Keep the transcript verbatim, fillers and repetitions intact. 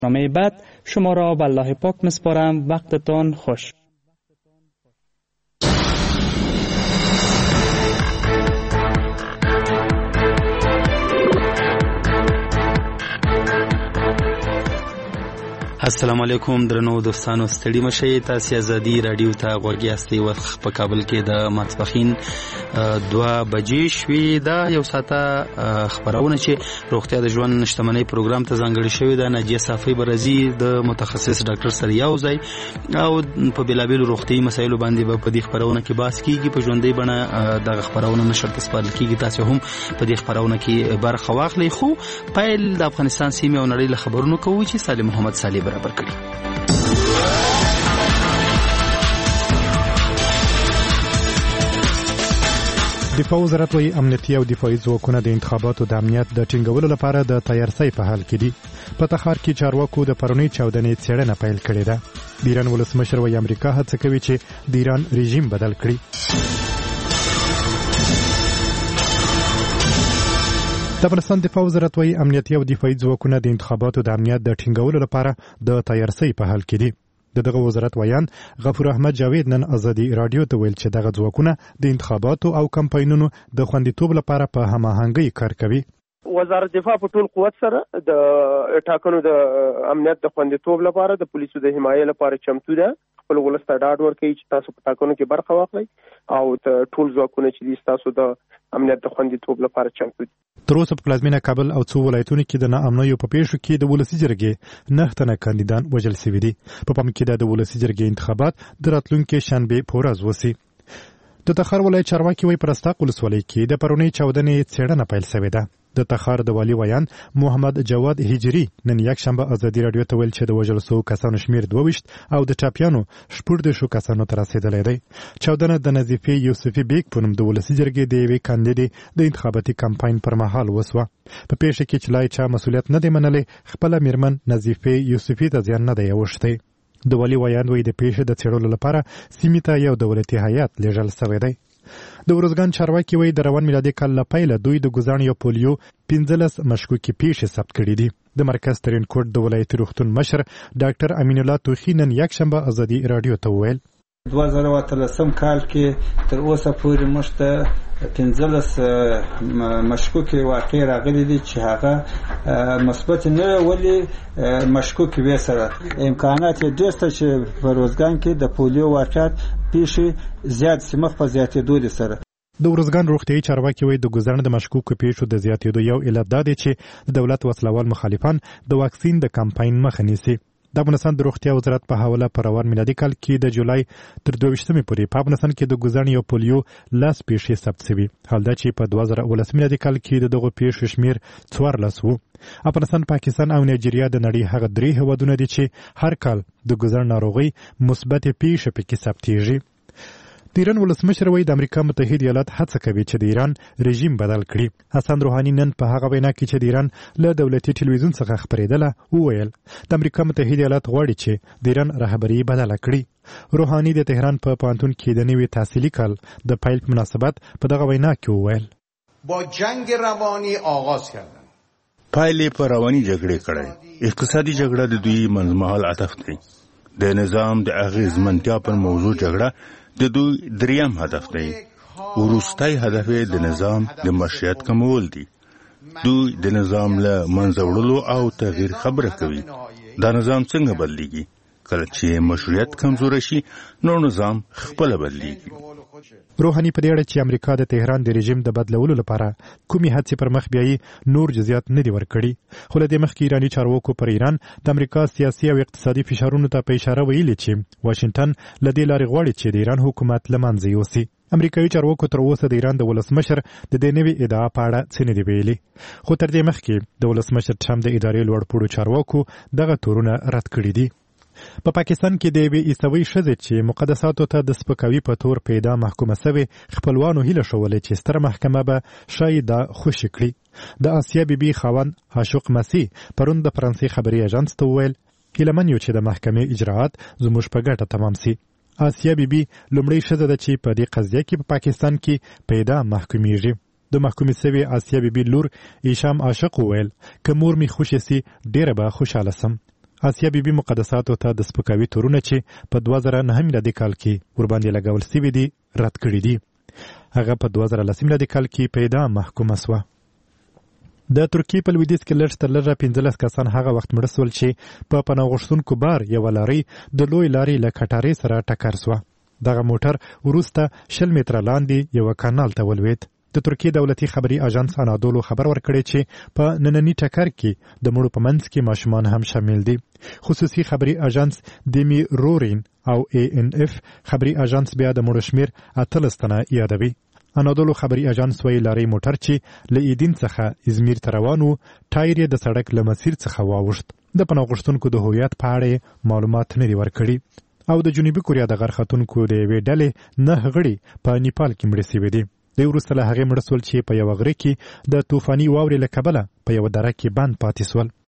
نامه بعد شما را به الله پاک مسپارم. وقتتان خوش. السلام علیکم درنو دوستانو، ستړي مشئ. تاسو ازادي رادیو ته غوږی یاستئ. وخت په کابل کې د ماسپښین دوه بجې شوې. دا یو ساعته خبرونه چې روغتیا د ژوند شتمنۍ پروګرام ته ځانګړې شوې ده. ناجیه صافی برازي د متخصص ډاکټر سره یو ځای او په بېلابېلو روغتیایي مسایلو باندې به په دې خبرونه کې بحث کیږي. په ژوندۍ بڼه دغه خبرونه نشر ته سپارل کیږي. تاسو هم په دې خبرونه کې برخه واخلئ. خو پیل د افغانستان سیمې او نړۍ له خبرونو کوو چې سالم محمد صالح برابر کړي. دفاع وزارت وايي امنیتي او دفاعي ځواکونه د انتخاباتو د امنیت د ټینګولو لپاره د تیارسۍ په حال کې دي. په تخار کې چارواکو د پرونی چاودنې څېړنه پیل کړې ده. د ایران ولسمشر وايي امریکا هڅه کوي چې د ایران رژیم بدل کړي. د افغانستان دفاع وزارت وايي امنیتي او دفاعي ځواکونه د انتخاباتو د امنیت د ټینګولو لپاره د تیارسۍ په حال کې دي. د دغه وزارت ویان غفور احمد جاوید نن ازادي رادیو ته ویل چې دغه ځواکونه د انتخاباتو او کمپاینونو د خوندیتوب لپاره په هماهنګۍ کار کوي. وزارت دفاع په ټول قوت سره د ټاکنو د امنیت د خوندیتوب لپاره د پولیسو د حمایې لپاره چمتو ده. خپل ولس ته ډاډ ورکوي چې تاسو په ټاکنو کې برخه واخلئ او ټول ځواکونه چې تاسو د امنیت د خوندیتوب لپاره چمتو دي. تر اوسه په پلازمینه کابل او څو ولایتونو کې د ناامنیو په پیښو کې د ولسي جرګې نه تنه کاندیدان وژل شوي دي. په پام کې د ولسي جرګې انتخابات د راتلونکي شنبه په ورځ وشي. د تخار ولایت چارواکي وايي پرستاق ولسوالۍ کې د پرونی چاودنې څېړنه پیل شوې ده. د تخار د والي ویان محمد جواد هجری نن یک شنبه ازادي رادیو ته ویل چې د وژل شوو کسانو شمیر دوه ویشت او د ټاپیانو شپږ کسانو ته رسېدلی دی. چاودنه د نظیفې یوسفي بیګ په نوم د ولسي جرګې د یوې کاندیدې د انتخاباتي کمپاین پر مهال وسوه. په پیښه کې چې لا چا مسؤلیت نه دی منلی، خپله میرمن نظیفې یوسفي ته زیان نه دی اوښتی. د والي ویان وایي د پیښې د څېړلو لپاره سیمې ته یو دولتي هیات لیږل شوی دی. د ورځګان چارواکي وایي د روان میلادي کال له پیله دوی د ګوزاڼ یا پولیو پنځلس مشکوکې پیښې ثبت کړي دي. د مرکز ترینکوټ د ولایتي روغتون مشر ډاکټر امین الله توخي نن یک شنبه ازادي رادیو ته وویل دوه زره اتلسم کال کې تر اوسه پورې موږ ته پنځلس مشکوکې واقع راغلي دي چې هغه مثبت نه ولې مشکوک وي. سره امکانات ډېر څه چې په ورځګان کې د پولیو واقعات پیښې زیات سیمخ په زیاتېدو دي. سره د ورځګان روغتیایي چارواکي وایي د ګوزاڼ د مشکوکو پیښو د زیاتېدو یو علت دا دی چې د دولت وسلوال مخالفان د واکسین د کمپاین مخه نیسي. د افغانستان د روغتیا وزارت په حواله په روان میلادي کال کې د جولای تر دوه ویشتمې پورې په افغانستان کې د ګوزاڼ یا پولیو لس پیښې ثبت شوي، حال دا چې په دوه زره اوولس میلادي کال کې د دغو پیښو شمیر څوارلس و. افغانستان، پاکستان او نایجیریا د نړۍ هغه درې هېوادونه دي چې هر کال د ګوزاڼ ناروغۍ مثبتې پیښې پکې ثبتېږي. د ایران ولسمشر وايي د امریکا متحده ایالات هڅه کوي چې د ایران رژیم بدل کړي. حسن روحاني نن په هغه وینا کې چې د ایران له دولتي ټلویزیون څخه خپرېدله وویل د امریکا متحده ایالات غواړي چې د ایران رهبري بدله کړي. روحاني د تهران په پوهنتون کې د نوي تحصیلي کال د پیل په مناسبت په دغه وینا کې وویل با جنگ روانی آغاز کردن. پایلې په رواني جګړې کړې. اقتصادي جګړه د دوی منځمهال هدف دی. د نظام د اغېزمنتیا پر موضوع جګړه د دوی دریم هدف دی. وروستی هدف د نظام د مشروعیت کمول دی. دوی د نظام له منځه وړلو او تغییر خبره کوي. دا نظام څنګه بدلیږي؟ کله چې مشروعیت کمزوره شي نو نظام خپله بدلیږي. روحاني په دې اړه چې امریکا د تهران د رژیم د بدلولو لپاره کومې هڅې پر مخ بیایي نور جزئیات نه دي ورکړي. خو له دې مخکې ایراني چارواکو پر ایران د امریکا سیاسي او اقتصادي فشارونو ته په اشاره ویلي چې واشنګټن له دې لارې غواړي چې د ایران حکومت له منځه یوسي. امریکایي چارواکو تر اوسه د ایران د ولسمشر د دې نوې ادعا په اړه څه نه دي ویلي. خو تر دې مخکې د ولسمشر ټرمپ د ادارې لوړ پوړو چارواکو دغه تورونه رد کړي دي. په پا پاکستان کې د یوې عیسوي ښځې چې مقدساتو ته د سپکاوي په تور پیدا محکومه سوې خپلوانو هیله ښولې چې ستره محکمه به ښایي دا خوشي کړي. د آسیا بیبي خاوند عاشق مسیح پرون د فرانسې خبري ایجنس ته وویل هیله من یو چې د محکمې اجراعات زموږ په ګټه تمام سي. آسیا بیبي لومړی ښځه ده چې په دې قضیه کې په پا پاکستان کې پیدا محکومیږي. د محکومې سوې آسیا بیبي لور ایشام عاشق وویل که مور می خوشې سي ډیره به خوشحاله سم. آسیا بیبي مقدساتو ته د سپکاوي تورونه چې په دوه زره نهه میلادي کال کې ورباندې لګول سوي دي رد کړي دي. هغه په دوه زره لس میلادي کال کې په اعدام محکومه سوه. د ترکیې په لویدیځ کې لږ تر لږه پنځلس کسان هغه وخت مړه سول چې په پناه غوښتونکو بار یوه لارۍ د لوی لارې له کټارې سره ټکر سوه. دغه موټر وروسته شل متره لاندې یوه کانال ته ولوېد. د ترکیې دولتي خبري اژانس انادولو خبر ورکړی چې په ننني ټکر کې د مړو په منځ کې ماشومان هم شامل دي. خصوصي خبري اژانس دیمی رورین او ای ان اف خبري اژانس بیا د مړو شمیر اتلس تنه یادوي. انادولو خبري اژانس وایي لارۍ موټر چې له ایدین څخه ازمیر ته روان و ټایر یې د سړک له مسیر څخه واوښت. د پناه غوښتونکو د هویت په اړه معلومات نه دي ورکړي. او د جنوبي کوریا د غرختونکو د یوې ډلې نه غړي په نیپال کې مړه سوي دي. دوی وروسته له هغې مړه سول چې په یوه غره کې د طوفاني واورې له کبله په یوه دره کې بند پاتې سول.